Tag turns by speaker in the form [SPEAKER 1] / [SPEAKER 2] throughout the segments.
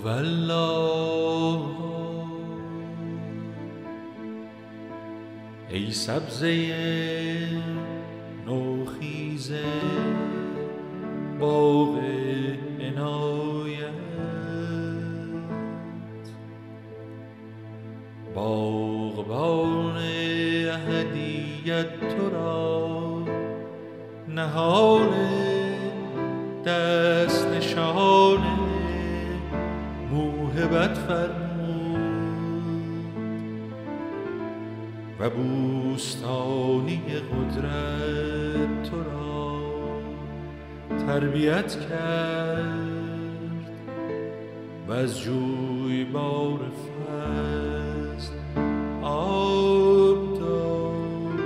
[SPEAKER 1] والله ای سبزه نوخیزه باغ عنایت، باغبان احدیت تو را نهال دست نشان موهبت فرمود و بوستانی قدرت تو را تربیت کرد و از جویبار فضل آب داد.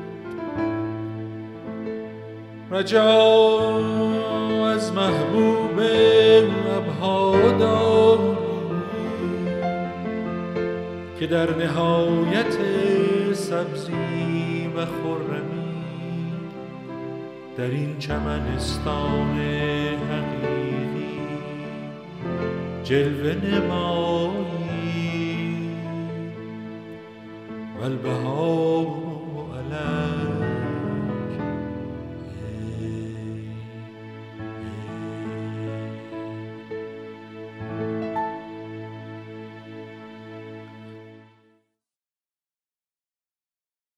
[SPEAKER 1] رجا از محبوب ابها داری که در نهایت سبزی و خرمی در این چمنستان حقیقی جلوه نمایی. والبهار